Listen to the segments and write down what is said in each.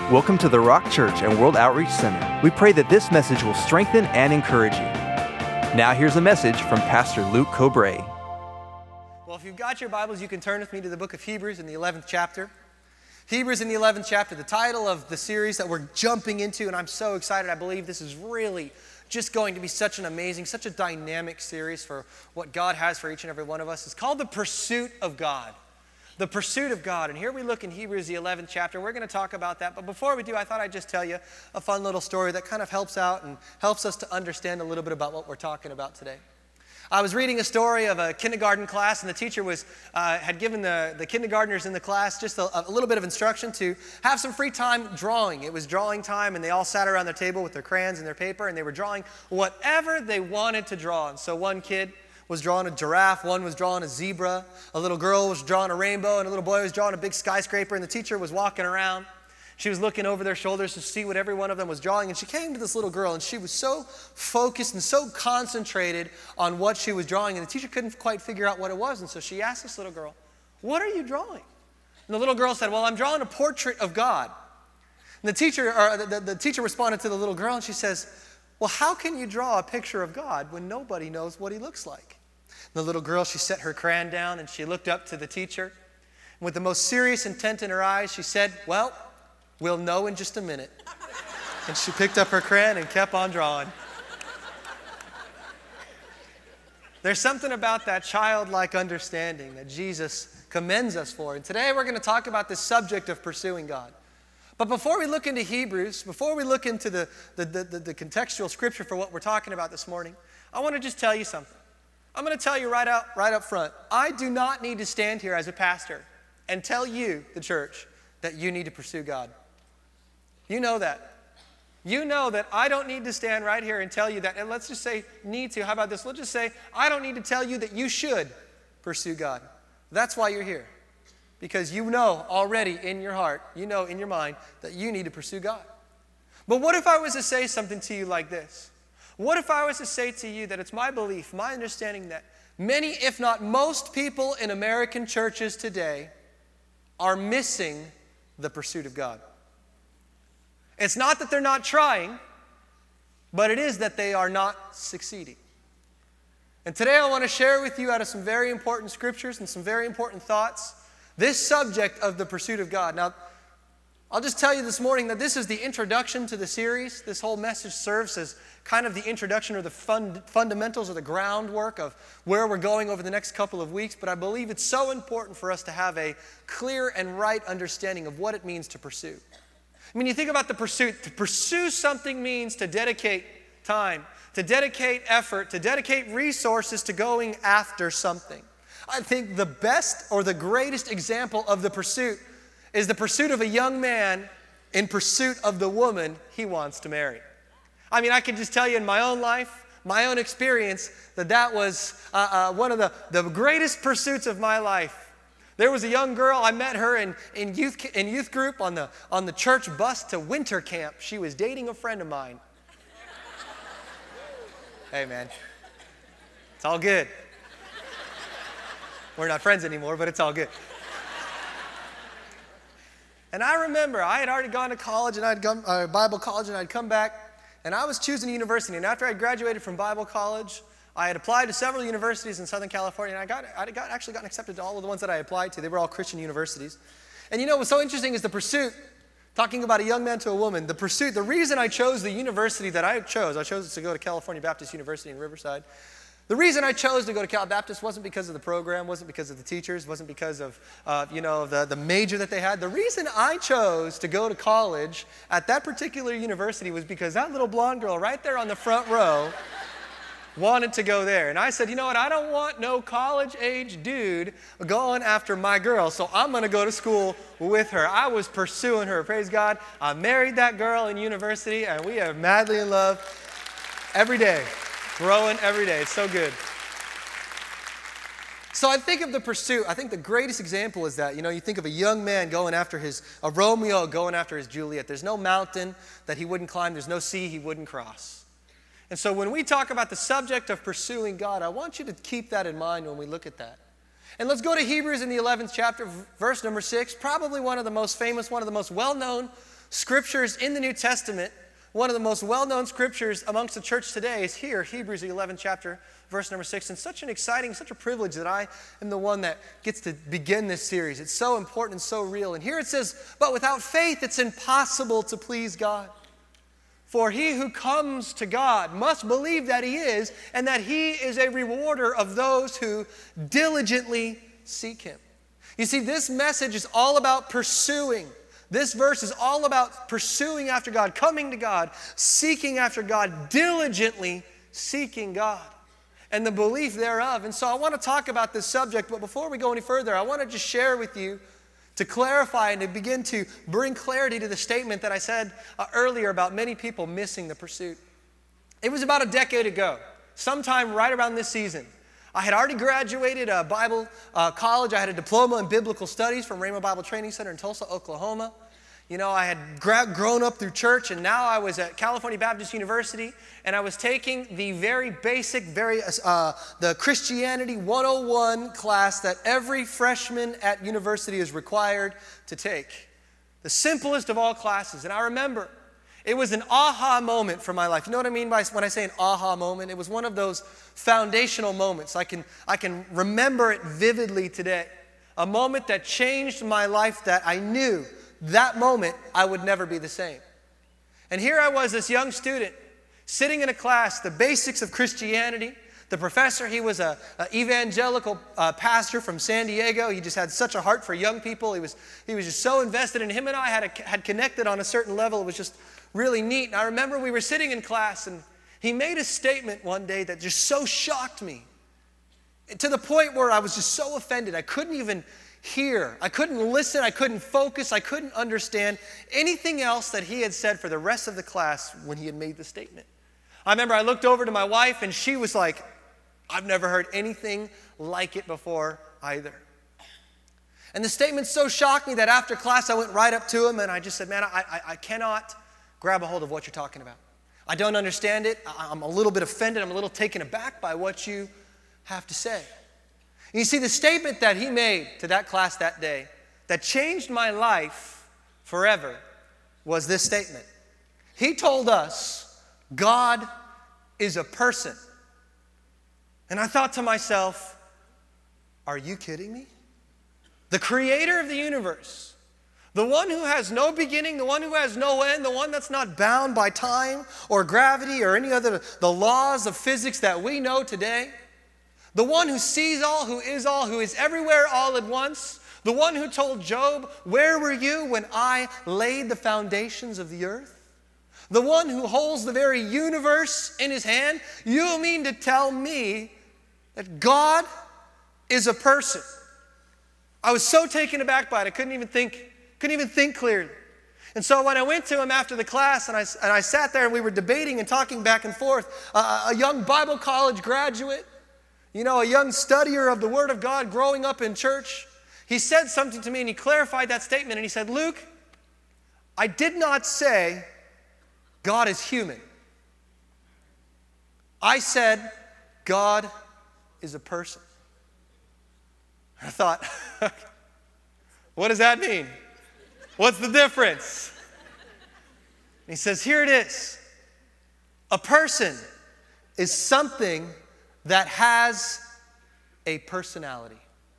Welcome to the Rock Church and World Outreach Center. We pray that this message will strengthen and encourage you. Now here's a message from Pastor Luke Cobrae. Well, if you've got your Bibles, you can turn with me to the book of Hebrews in the 11th chapter. Hebrews in the 11th chapter, the title of the series that we're jumping into, and I'm so excited. I believe this is really just going to be such an amazing, such a dynamic series for what God has for each and every one of us. It's called The Pursuit of God. The Pursuit of God. And here we look in Hebrews, the 11th chapter. We're going to talk about that. But before we do, I thought I'd just tell you a fun little story that kind of helps out and helps us to understand a little bit about what we're talking about today. I was reading a story of a kindergarten class, and the teacher had given the kindergartners in the class just a little bit of instruction to have some free time drawing. It was drawing time, and they all sat around their table with their crayons and their paper, and they were drawing whatever they wanted to draw. And so one kid was drawing a giraffe, one was drawing a zebra, a little girl was drawing a rainbow, and a little boy was drawing a big skyscraper, and the teacher was walking around. She was looking over their shoulders to see what every one of them was drawing, and she came to this little girl, and she was so focused and so concentrated on what she was drawing, and the teacher couldn't quite figure out what it was, and so she asked this little girl, "What are you drawing?" And the little girl said, "Well, I'm drawing a portrait of God." And the teacher responded to the little girl, and she says, "Well, how can you draw a picture of God when nobody knows what he looks like?" The little girl, she set her crayon down and she looked up to the teacher. And with the most serious intent in her eyes, she said, "Well, we'll know in just a minute." And she picked up her crayon and kept on drawing. There's something about that childlike understanding that Jesus commends us for. And today we're going to talk about this subject of pursuing God. But before we look into Hebrews, before we look into the contextual scripture for what we're talking about this morning, I want to just tell you something. I'm going to tell you right up front, I do not need to stand here as a pastor and tell you, the church, that you need to pursue God. You know that. You know that I don't need to stand right here and tell you that. And let's just say need to. How about this? Let's just say I don't need to tell you that you should pursue God. That's why you're here. Because you know already in your heart, you know in your mind that you need to pursue God. But what if I was to say something to you like this? What if I was to say to you that it's my belief, my understanding that many, if not most people in American churches today are missing the pursuit of God? It's not that they're not trying, but it is that they are not succeeding. And today I want to share with you out of some very important scriptures and some very important thoughts this subject of the pursuit of God. Now, I'll just tell you this morning that this is the introduction to the series. This whole message serves as kind of the introduction or the fundamentals or the groundwork of where we're going over the next couple of weeks. But I believe it's so important for us to have a clear and right understanding of what it means to pursue. I mean, you think about the pursuit. To pursue something means to dedicate time, to dedicate effort, to dedicate resources to going after something. I think the best or the greatest example of the pursuit is the pursuit of a young man in pursuit of the woman he wants to marry. I mean, I can just tell you in my own life, my own experience, that was one of the greatest pursuits of my life. There was a young girl, I met her in youth group on the church bus to winter camp. She was dating a friend of mine. Hey, man, it's all good. We're not friends anymore, but it's all good. And I remember I had already gone to college, and I'd gone Bible college, and I'd come back, and I was choosing a university. And after I graduated from Bible college, I had applied to several universities in Southern California, and I actually got accepted to all of the ones that I applied to. They were all Christian universities. And you know what's so interesting is the pursuit, talking about a young man to a woman, the pursuit, the reason I chose the university that I chose to go to California Baptist University in Riverside. The reason I chose to go to Cal Baptist wasn't because of the program, wasn't because of the teachers, wasn't because of the major that they had. The reason I chose to go to college at that particular university was because that little blonde girl right there on the front row wanted to go there. And I said, you know what, I don't want no college-age dude going after my girl, so I'm going to go to school with her. I was pursuing her. Praise God. I married that girl in university, and we are madly in love every day. Growing every day. It's so good. So I think of the pursuit. I think the greatest example is that, you think of a young man going after a Romeo going after his Juliet. There's no mountain that he wouldn't climb. There's no sea he wouldn't cross. And so when we talk about the subject of pursuing God, I want you to keep that in mind when we look at that. And let's go to Hebrews in the 11th chapter, verse number 6, probably one of the most famous, one of the most well-known Scriptures in the New Testament, one of the most well-known scriptures amongst the church today is here, Hebrews 11 chapter, verse number 6. And such a privilege that I am the one that gets to begin this series. It's so important and so real. And here it says, but without faith it's impossible to please God. For he who comes to God must believe that he is, and that he is a rewarder of those who diligently seek him. You see, this message is all about pursuing. This verse is all about pursuing after God, coming to God, seeking after God, diligently seeking God, and the belief thereof. And so I want to talk about this subject, but before we go any further, I want to just share with you to clarify and to begin to bring clarity to the statement that I said earlier about many people missing the pursuit. It was about a decade ago, sometime right around this season. I had already graduated Bible college. I had a diploma in biblical studies from Rhema Bible Training Center in Tulsa, Oklahoma. You know, I had grown up through church, and now I was at California Baptist University, and I was taking the very basic, the Christianity 101 class that every freshman at university is required to take. The simplest of all classes. And I remember it was an aha moment for my life. You know what I mean by when I say an aha moment? It was one of those foundational moments. I can remember it vividly today. A moment that changed my life, that I knew that moment I would never be the same. And here I was, this young student, sitting in a class, the basics of Christianity. The professor, he was an evangelical pastor from San Diego. He just had such a heart for young people. He was just so invested, and him and I had connected on a certain level. It was just really neat. And I remember we were sitting in class, and he made a statement one day that just so shocked me, to the point where I was just so offended. I couldn't even hear. I couldn't listen. I couldn't focus. I couldn't understand anything else that he had said for the rest of the class when he had made the statement. I remember I looked over to my wife, and she was like, I've never heard anything like it before either. And the statement so shocked me that after class I went right up to him and I just said, man, I cannot grab a hold of what you're talking about. I don't understand it. I'm a little bit offended. I'm a little taken aback by what you have to say. And you see, the statement that he made to that class that day that changed my life forever was this statement. He told us, God is a person. And I thought to myself, are you kidding me? The creator of the universe, the one who has no beginning, the one who has no end, the one that's not bound by time or gravity or any other the laws of physics that we know today, the one who sees all, who is everywhere all at once, the one who told Job, where were you when I laid the foundations of the earth? The one who holds the very universe in his hand. You mean to tell me that God is a person? I was so taken aback by it, I couldn't even think clearly. And so when I went to him after the class and I sat there and we were debating and talking back and forth, a young Bible college graduate, you know, a young studier of the Word of God growing up in church, he said something to me and he clarified that statement and he said, Luke, I did not say God is human. I said God is a person. I thought, what does that mean? What's the difference? And he says, here it is. A person is something that has a personality.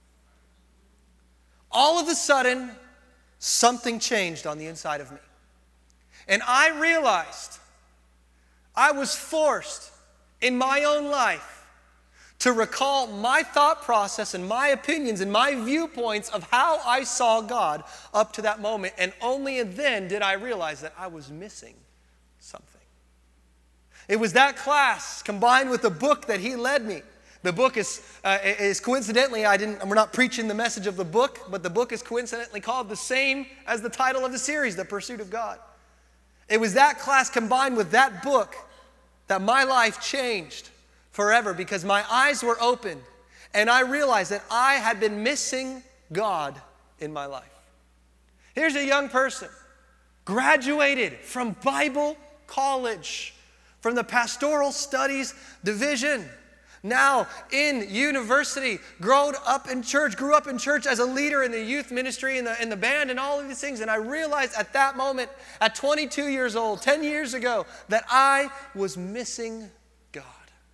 All of a sudden, something changed on the inside of me. And I realized I was forced in my own life to recall my thought process and my opinions and my viewpoints of how I saw God up to that moment. And only then did I realize that I was missing something. It was that class combined with the book that he led me. The book is coincidentally, we're not preaching the message of the book, but the book is coincidentally called the same as the title of the series, The Pursuit of God. It was that class combined with that book that my life changed forever, because my eyes were opened and I realized that I had been missing God in my life. Here's a young person, graduated from Bible college, from the Pastoral Studies Division, Now in university, grew up in church as a leader in the youth ministry, in the band, and all of these things. And I realized at that moment, at 22 years old, 10 years ago, that I was missing God.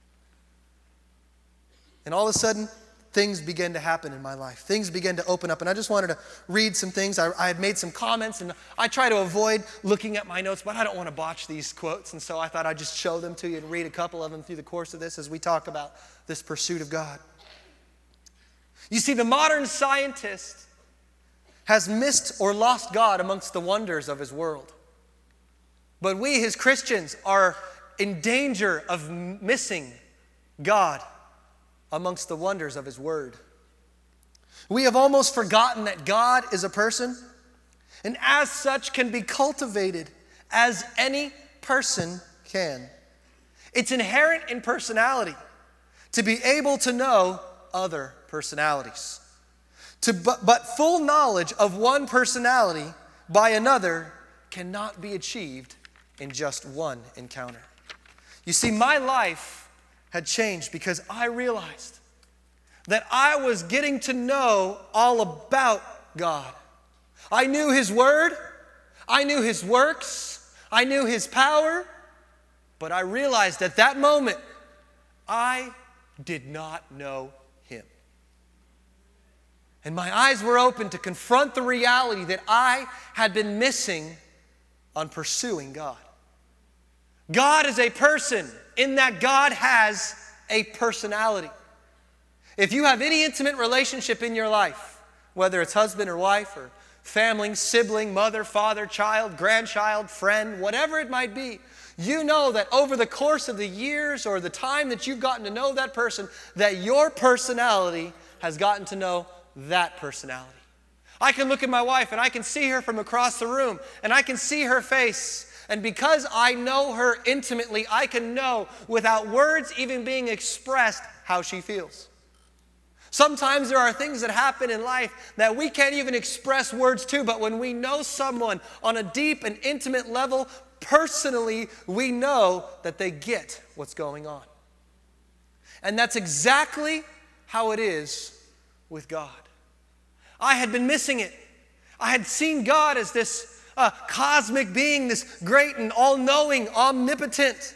And all of a sudden, things began to happen in my life. Things began to open up. And I just wanted to read some things. I had made some comments, and I try to avoid looking at my notes, but I don't want to botch these quotes. And so I thought I'd just show them to you and read a couple of them through the course of this as we talk about this pursuit of God. You see, the modern scientist has missed or lost God amongst the wonders of his world. But we, his Christians, are in danger of missing God amongst the wonders of his word. We have almost forgotten that God is a person, and as such can be cultivated as any person can. It's inherent in personality to be able to know other personalities. But full knowledge of one personality by another cannot be achieved in just one encounter. You see, my life had changed because I realized that I was getting to know all about God. I knew his word, I knew his works, I knew his power, but I realized at that moment I did not know him. And my eyes were open to confront the reality that I had been missing on pursuing God. God is a person in that God has a personality. If you have any intimate relationship in your life, whether it's husband or wife or family, sibling, mother, father, child, grandchild, friend, whatever it might be, you know that over the course of the years or the time that you've gotten to know that person, that your personality has gotten to know that personality. I can look at my wife and I can see her from across the room and I can see her face. And because I know her intimately, I can know without words even being expressed how she feels. Sometimes there are things that happen in life that we can't even express words to, but when we know someone on a deep and intimate level, personally, we know that they get what's going on. And that's exactly how it is with God. I had been missing it. I had seen God as this cosmic being, this great and all-knowing, omnipotent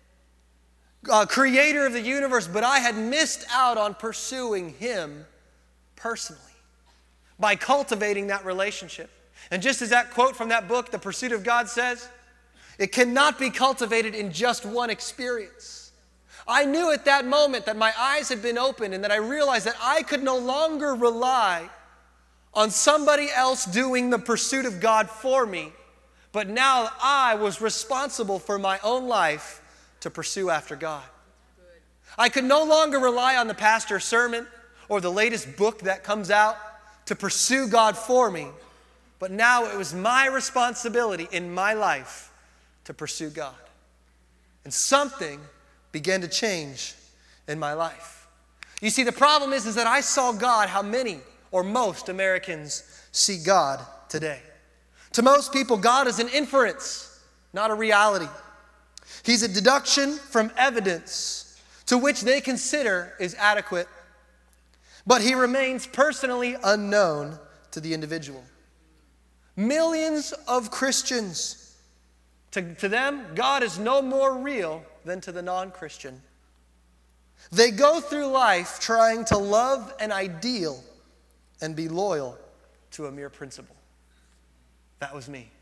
creator of the universe, but I had missed out on pursuing him personally by cultivating that relationship. And just as that quote from that book, The Pursuit of God, says, it cannot be cultivated in just one experience. I knew at that moment that my eyes had been opened and that I realized that I could no longer rely on somebody else doing the pursuit of God for me, but now I was responsible for my own life to pursue after God. I could no longer rely on the pastor's sermon or the latest book that comes out to pursue God for me, but now it was my responsibility in my life to pursue God. And something began to change in my life. You see, the problem is that I saw God how many or most Americans see God today. To most people, God is an inference, not a reality. He's a deduction from evidence to which they consider is adequate, but he remains personally unknown to the individual. Millions of Christians, to them, God is no more real than to the non-Christian. They go through life trying to love an ideal and be loyal to a mere principle. That was me.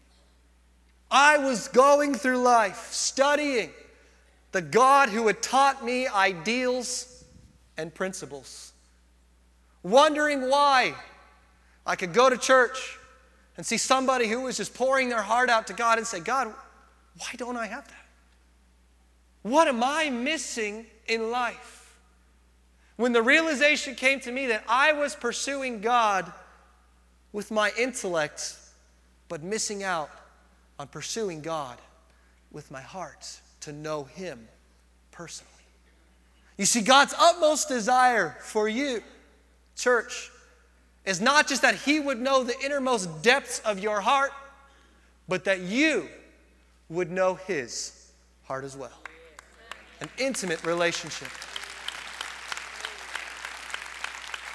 I was going through life studying the God who had taught me ideals and principles, wondering why I could go to church and see somebody who was just pouring their heart out to God and say, God, why don't I have that? What am I missing in life? When the realization came to me that I was pursuing God with my intellect, but missing out on pursuing God with my heart to know him personally. You see, God's utmost desire for you, church, is not just that he would know the innermost depths of your heart, but that you would know his heart as well. An intimate relationship.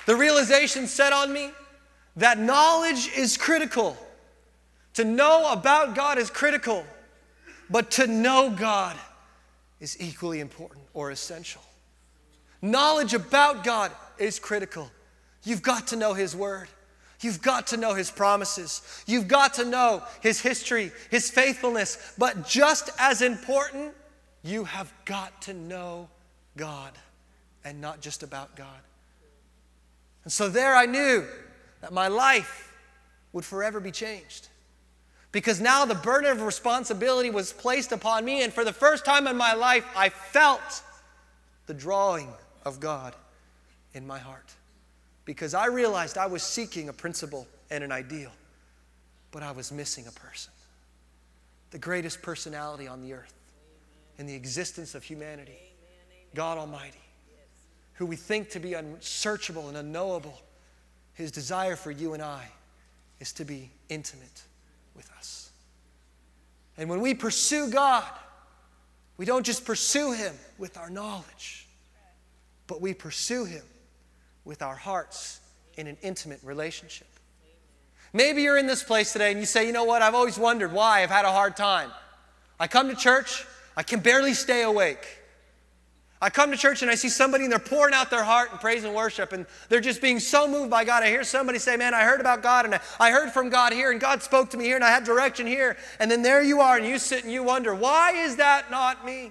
The realization set on me that knowledge is critical. To know about God is critical, but to know God is equally important or essential. Knowledge about God is critical. You've got to know His Word. You've got to know His promises. You've got to know His history, His faithfulness. But just as important, you have got to know God and not just about God. And so there I knew that my life would forever be changed. Because now the burden of responsibility was placed upon me, and for the first time in my life, I felt the drawing of God in my heart. Because I realized I was seeking a principle and an ideal, but I was missing a person. The greatest personality on the earth, in the existence of humanity, God Almighty, who we think to be unsearchable and unknowable. His desire for you and I is to be intimate with us. And when we pursue God, we don't just pursue Him with our knowledge, but we pursue Him with our hearts in an intimate relationship. Maybe you're in this place today and you say, you know what, I've always wondered why I've had a hard time. I come to church, I can barely stay awake. I come to church and I see somebody and they're pouring out their heart in praise and worship, and they're just being so moved by God. I hear somebody say, man, I heard about God and I heard from God here, and God spoke to me here and I had direction here. And then there you are and you sit and you wonder, why is that not me?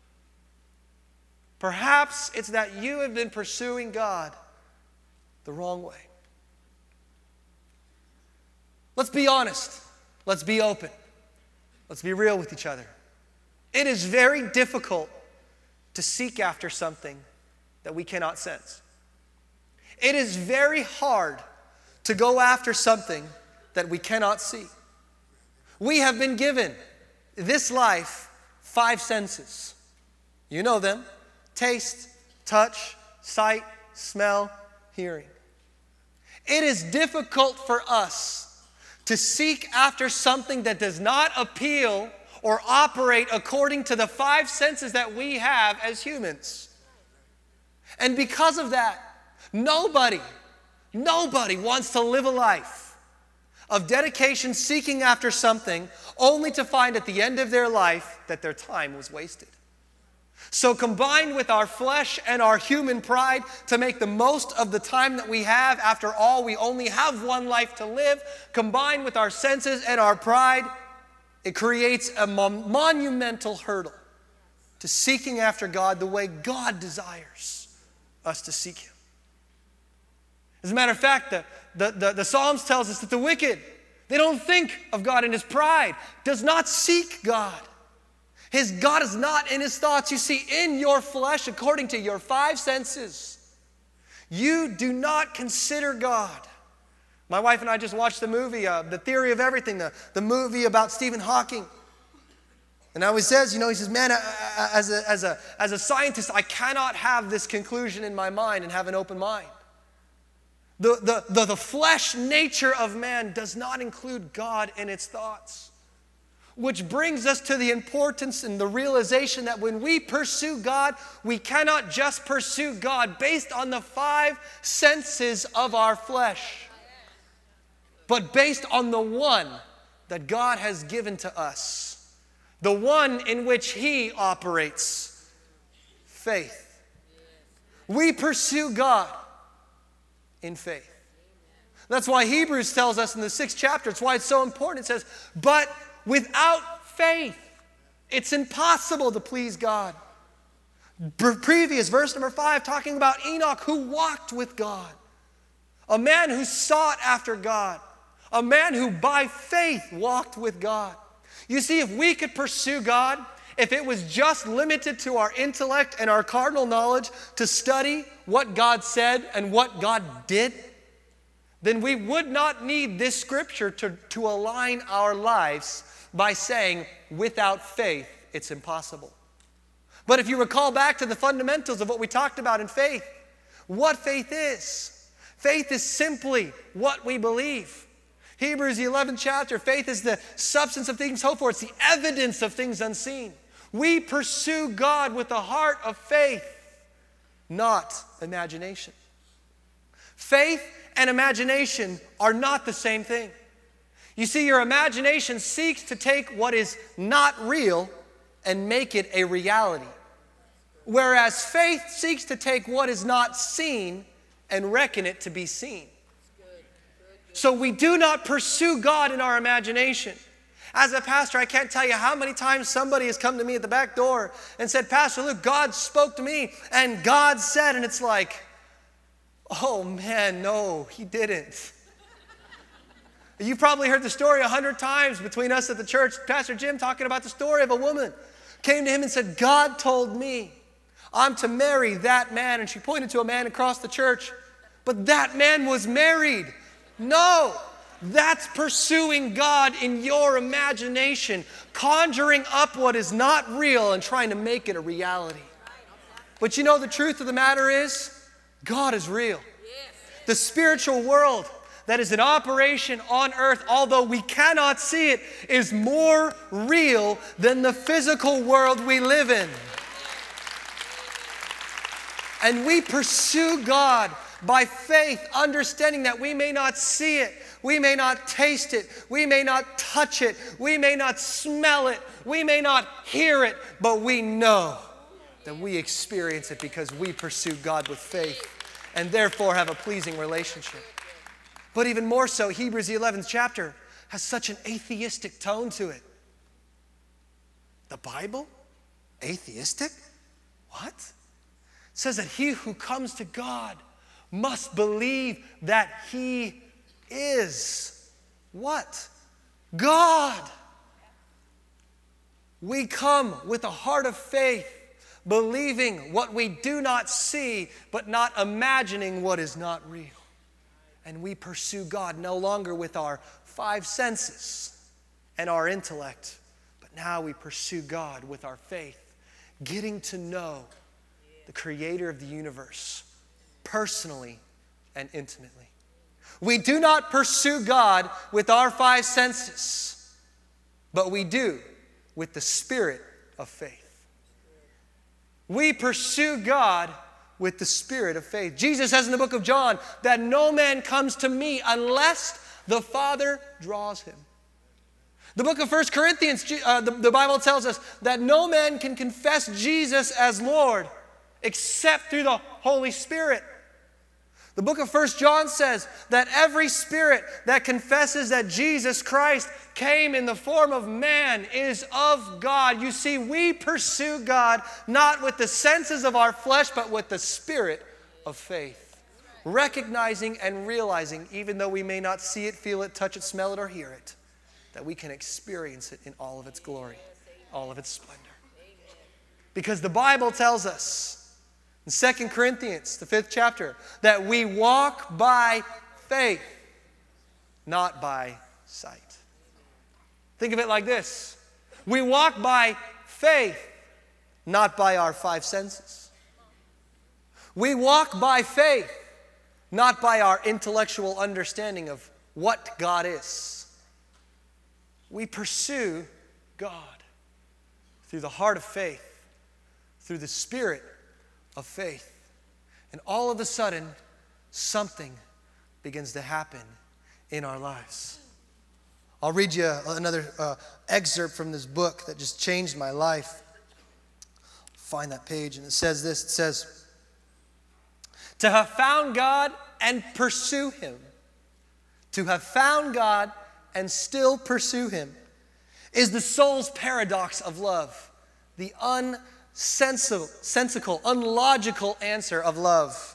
Perhaps it's that you have been pursuing God the wrong way. Let's be honest. Let's be open. Let's be real with each other. It is very difficult to seek after something that we cannot sense. It is very hard to go after something that we cannot see. We have been given this life 5 senses. You know them: taste, touch, sight, smell, hearing. It is difficult for us to seek after something that does not appeal or operate according to the 5 senses that we have as humans. And because of that, nobody wants to live a life of dedication seeking after something only to find at the end of their life that their time was wasted. So combined with our flesh and our human pride to make the most of the time that we have, after all, we only have one life to live, combined with our senses and our pride, it creates a monumental hurdle to seeking after God the way God desires us to seek Him. As a matter of fact, the Psalms tells us that the wicked, they don't think of God in his pride, does not seek God. His God is not in his thoughts. You see, in your flesh, according to your 5 senses, you do not consider God. My wife and I just watched the movie, The Theory of Everything, the movie about Stephen Hawking. And now he says, man, as a scientist, I cannot have this conclusion in my mind and have an open mind. The flesh nature of man does not include God in its thoughts. Which brings us to the importance and the realization that when we pursue God, we cannot just pursue God based on the 5 senses of our flesh, but based on the one that God has given to us, the one in which He operates, faith. We pursue God in faith. That's why Hebrews tells us in the 6th chapter, it's why it's so important. It says, but without faith, it's impossible to please God. Previous, verse number 5, talking about Enoch, who walked with God. A man who sought after God. A man who by faith walked with God. You see, if we could pursue God, if it was just limited to our intellect and our carnal knowledge to study what God said and what God did, then we would not need this scripture to align our lives by saying, without faith, it's impossible. But if you recall back to the fundamentals of what we talked about in faith, what faith is. Faith is simply what we believe. Hebrews, the 11th chapter, faith is the substance of things hoped for. It's the evidence of things unseen. We pursue God with a heart of faith, not imagination. Faith and imagination are not the same thing. You see, your imagination seeks to take what is not real and make it a reality, whereas faith seeks to take what is not seen and reckon it to be seen. So we do not pursue God in our imagination. As a pastor, I can't tell you how many times somebody has come to me at the back door and said, Pastor, look, God spoke to me and God said, and it's like, oh man, no, he didn't. You've probably heard the story 100 times between us at the church. Pastor Jim talking about the story of a woman came to him and said, God told me I'm to marry that man. And she pointed to a man across the church. But that man was married. No, that's pursuing God in your imagination, conjuring up what is not real and trying to make it a reality. But you know the truth of the matter is, God is real. The spiritual world that is in operation on earth, although we cannot see it, is more real than the physical world we live in. And we pursue God by faith, understanding that we may not see it, we may not taste it, we may not touch it, we may not smell it, we may not hear it, but we know that we experience it because we pursue God with faith and therefore have a pleasing relationship. But even more so, Hebrews the 11th chapter has such an atheistic tone to it. The Bible? Atheistic? What? It says that he who comes to God must believe that he is what? God. We come with a heart of faith, believing what we do not see, but not imagining what is not real. And we pursue God no longer with our five senses and our intellect, but now we pursue God with our faith, getting to know the Creator of the universe personally and intimately. We do not pursue God with our five senses, but we do with the spirit of faith. We pursue God with the spirit of faith. Jesus says in the book of John that no man comes to me unless the Father draws him. The book of 1 Corinthians, the Bible tells us that no man can confess Jesus as Lord except through the Holy Spirit. The book of 1 John says that every spirit that confesses that Jesus Christ came in the form of man is of God. You see, we pursue God not with the senses of our flesh, but with the spirit of faith. Recognizing and realizing, even though we may not see it, feel it, touch it, smell it, or hear it, that we can experience it in all of its glory, all of its splendor. Because the Bible tells us, in 2 Corinthians, the 5th chapter, that we walk by faith, not by sight. Think of it like this. We walk by faith, not by our five senses. We walk by faith, not by our intellectual understanding of what God is. We pursue God through the heart of faith, through the spirit of faith. And all of a sudden, something begins to happen in our lives. I'll read you another excerpt from this book that just changed my life. Find that page, and it says this. It says, to have found God and pursue Him, to have found God and still pursue Him, is the soul's paradox of love, the sensical, unlogical answer of love.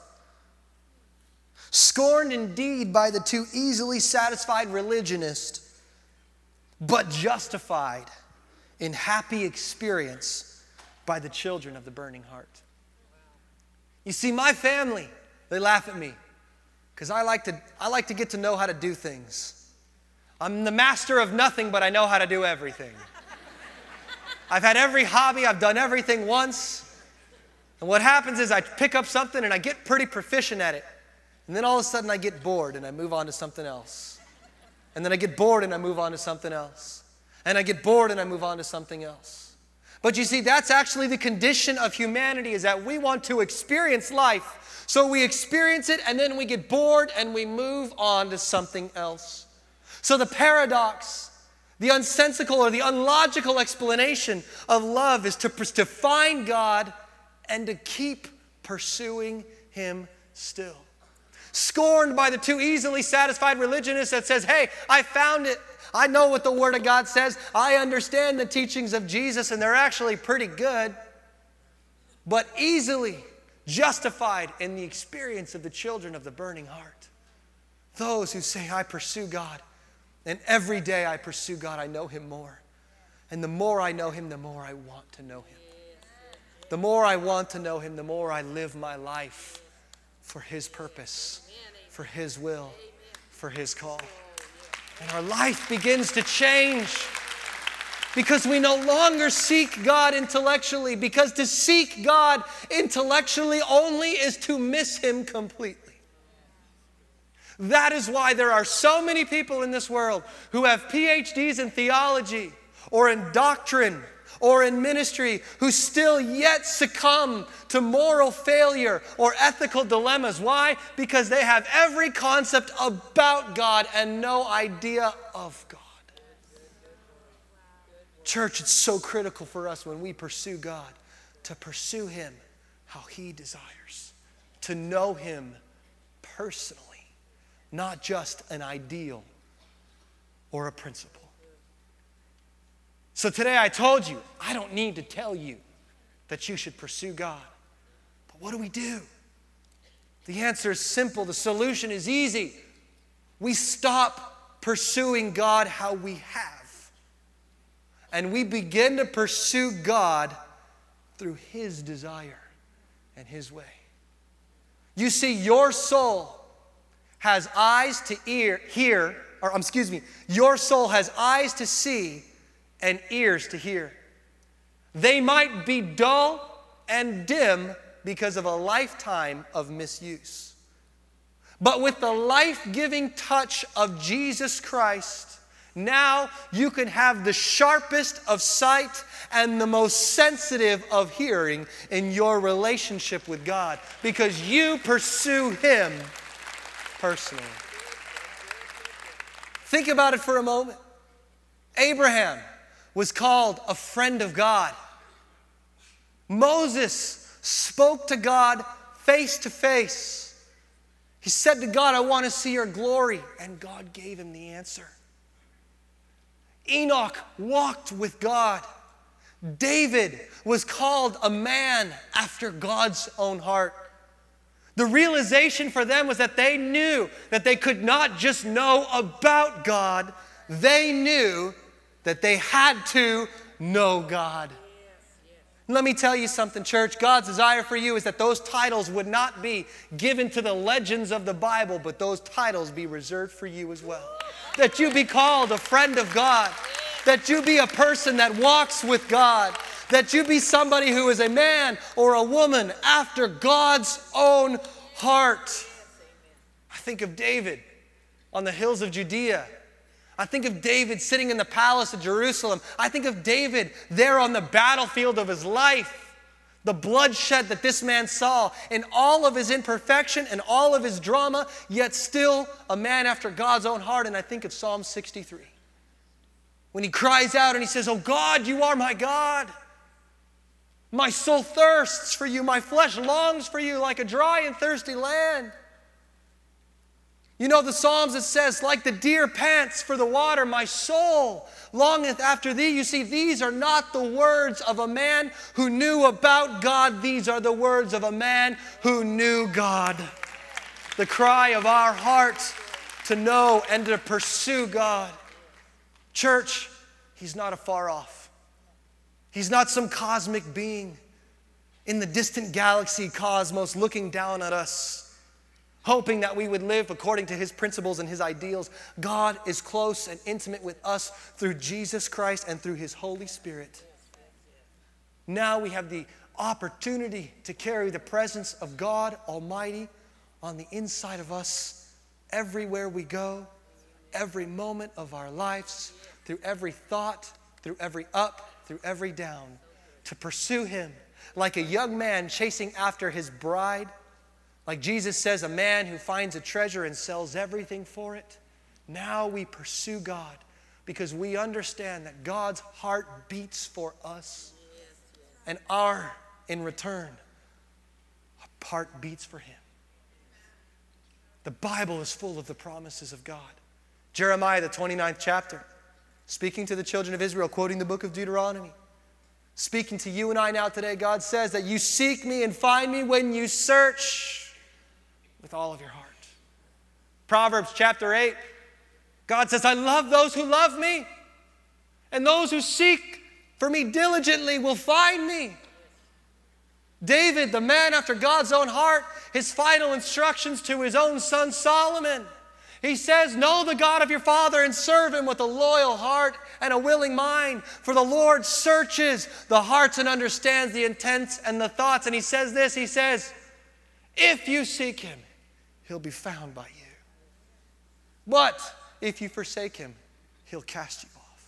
Scorned indeed by the too easily satisfied religionist, but justified in happy experience by the children of the burning heart. You see, my family, they laugh at me because I like to get to know how to do things. I'm the master of nothing, but I know how to do everything. I've had every hobby, I've done everything once. And what happens is I pick up something and I get pretty proficient at it. And then all of a sudden I get bored and I move on to something else. And then I get bored and I move on to something else. And I get bored and I move on to something else. But you see, that's actually the condition of humanity, is that we want to experience life. So we experience it and then we get bored and we move on to something else. So the paradox, the unsensical or the unlogical explanation of love is to find God and to keep pursuing Him still. Scorned by the too easily satisfied religionist that says, hey, I found it. I know what the Word of God says. I understand the teachings of Jesus, and they're actually pretty good. But easily justified in the experience of the children of the burning heart. Those who say, I pursue God, and every day I pursue God, I know Him more. And the more I know Him, the more I want to know Him. The more I want to know Him, the more I live my life for His purpose, for His will, for His call. And our life begins to change because we no longer seek God intellectually, because to seek God intellectually only is to miss Him completely. That is why there are so many people in this world who have PhDs in theology or in doctrine or in ministry who still yet succumb to moral failure or ethical dilemmas. Why? Because they have every concept about God and no idea of God. Church, it's so critical for us when we pursue God to pursue Him how He desires, to know Him personally, not just an ideal or a principle. So today I told you, I don't need to tell you that you should pursue God. But what do? The answer is simple. The solution is easy. We stop pursuing God how we have. And we begin to pursue God through His desire and His way. You see, your soul has eyes to your soul has eyes to see and ears to hear. They might be dull and dim because of a lifetime of misuse. But with the life-giving touch of Jesus Christ, now you can have the sharpest of sight and the most sensitive of hearing in your relationship with God because you pursue Him personally. Think about it for a moment. Abraham was called a friend of God. Moses spoke to God face to face. He said to God, I want to see your glory. And God gave him the answer. Enoch walked with God. David was called a man after God's own heart. The realization for them was that they knew that they could not just know about God. They knew that they had to know God. Let me tell you something, church. God's desire for you is that those titles would not be given to the legends of the Bible, but those titles be reserved for you as well. That you be called a friend of God. That you be a person that walks with God. That you be somebody who is a man or a woman after God's own heart. I think of David on the hills of Judea. I think of David sitting in the palace of Jerusalem. I think of David there on the battlefield of his life. The bloodshed that this man saw in all of his imperfection and all of his drama, yet still a man after God's own heart. And I think of Psalm 63. When he cries out and he says, "Oh God, you are my God. My soul thirsts for you. My flesh longs for you like a dry and thirsty land." You know the Psalms, it says, like the deer pants for the water, my soul longeth after thee. You see, these are not the words of a man who knew about God. These are the words of a man who knew God. The cry of our hearts to know and to pursue God. Church, He's not afar off. He's not some cosmic being in the distant galaxy cosmos looking down at us, hoping that we would live according to His principles and His ideals. God is close and intimate with us through Jesus Christ and through His Holy Spirit. Now we have the opportunity to carry the presence of God Almighty on the inside of us everywhere we go, every moment of our lives, through every thought, through every up, through every down. to pursue him like a young man chasing after his bride. Like Jesus says, a man who finds a treasure and sells everything for it. Now we pursue God because we understand that God's heart beats for us. And in return, our heart beats for him. The Bible is full of the promises of God. Jeremiah, the 29th chapter, speaking to the children of Israel, quoting the book of Deuteronomy. Speaking to you and I now today, God says that you seek me and find me when you search with all of your heart. Proverbs chapter 8, God says, I love those who love me, and those who seek for me diligently will find me. David, the man after God's own heart, his final instructions to his own son Solomon. He says, know the God of your father and serve him with a loyal heart and a willing mind. For the Lord searches the hearts and understands the intents and the thoughts. And he says this, he says, if you seek him, he'll be found by you. But if you forsake him, he'll cast you off.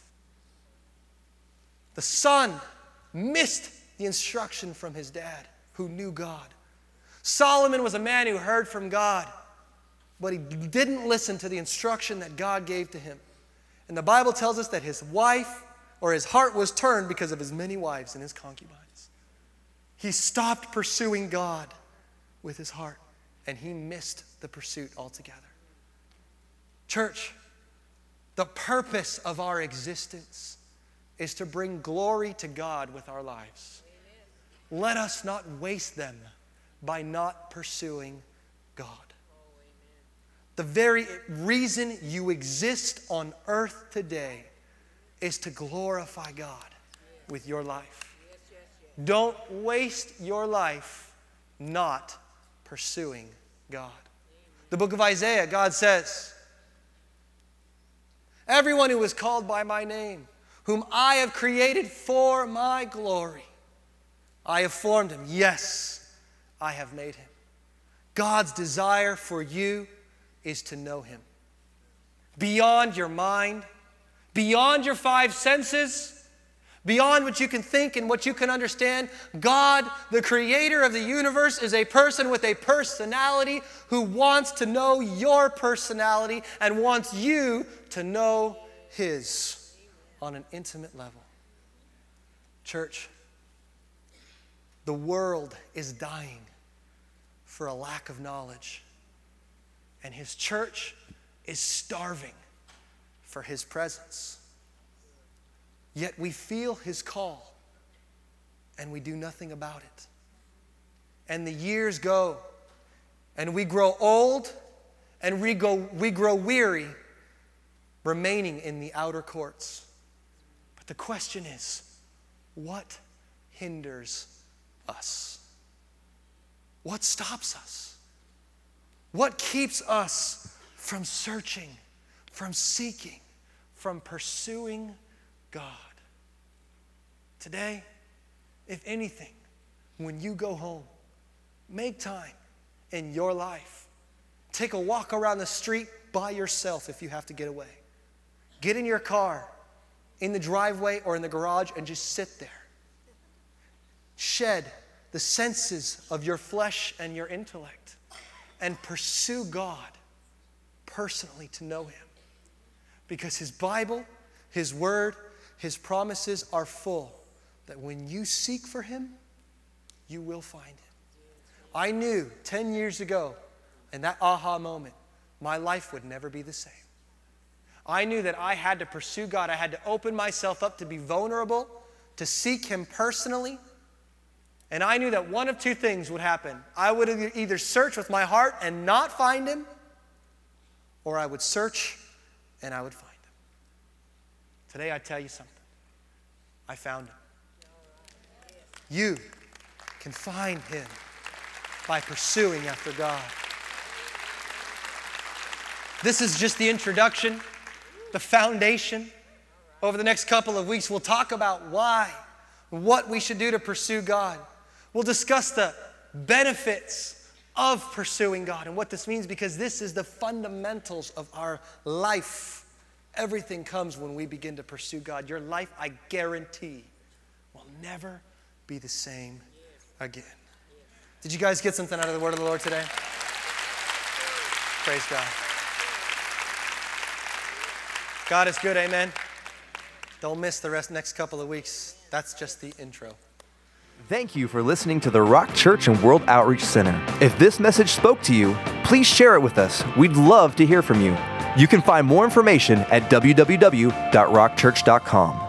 The son missed the instruction from his dad, who knew God. Solomon was a man who heard from God, but he didn't listen to the instruction that God gave to him. And the Bible tells us that his wife, or his heart was turned because of his many wives and his concubines. He stopped pursuing God with his heart, and he missed the pursuit altogether. Church, the purpose of our existence is to bring glory to God with our lives. Amen. Let us not waste them by not pursuing God. The very reason you exist on earth today is to glorify God with your life. Don't waste your life not pursuing God. The book of Isaiah, God says, everyone who is called by my name, whom I have created for my glory, I have formed him. Yes, I have made him. God's desire for you is to know him. Beyond your mind, beyond your five senses, beyond what you can think and what you can understand, God, the creator of the universe, is a person with a personality who wants to know your personality and wants you to know his on an intimate level. Church, the world is dying for a lack of knowledge. And his church is starving for his presence. Yet we feel his call and we do nothing about it. And the years go and we grow old and we grow weary remaining in the outer courts. But the question is, what hinders us? What stops us? What keeps us from searching, from seeking, from pursuing God? Today, if anything, when you go home, make time in your life. Take a walk around the street by yourself if you have to get away. Get in your car, in the driveway or in the garage, and just sit there. Shed the senses of your flesh and your intellect and pursue God personally to know him. Because his Bible, his word, his promises are full that when you seek for him, you will find him. I knew 10 years ago, in that aha moment, my life would never be the same. I knew that I had to pursue God. I had to open myself up to be vulnerable, to seek him personally. And I knew that one of two things would happen. I would either search with my heart and not find him, or I would search and I would find him. Today I tell you something. I found him. You can find him by pursuing after God. This is just the introduction, the foundation. Over the next couple of weeks, we'll talk about why, what we should do to pursue God. We'll discuss the benefits of pursuing God and what this means, because this is the fundamentals of our life. Everything comes when we begin to pursue God. Your life, I guarantee, will never be the same again. Did you guys get something out of the word of the Lord today? Praise God. God is good, amen. Don't miss the next couple of weeks. That's just the intro. Thank you for listening to the Rock Church and World Outreach Center. If this message spoke to you, please share it with us. We'd love to hear from you. You can find more information at www.rockchurch.com.